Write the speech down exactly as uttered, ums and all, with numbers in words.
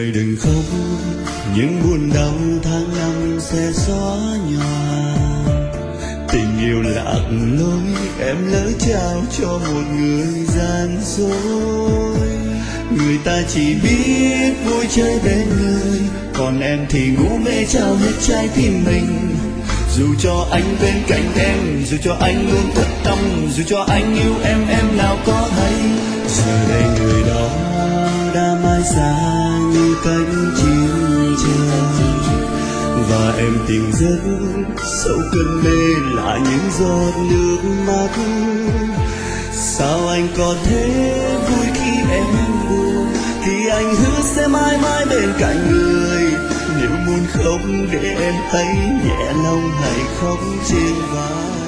ơi đừng khóc, những buồn đau tháng năm sẽ xóa nhòa. Tình yêu lạc lối, em lỡ trao cho một người gian dối. Người ta chỉ biết vui chơi bên người, còn em thì ngu mê trao hết trái tim mình. Dù cho anh bên cạnh em, dù cho anh luôn thật tâm, dù cho anh yêu em, em nào có hay. Giờ đây người đó đã mãi xa như cánh chim trời, và em tỉnh giấc sâu cơn mê là những giọt nước mắt. Sao anh có thể vui khi em buồn, khi anh hứa sẽ mãi mãi bên cạnh người. Nếu muốn khóc để em thấy nhẹ lòng, hãy khóc trên vai.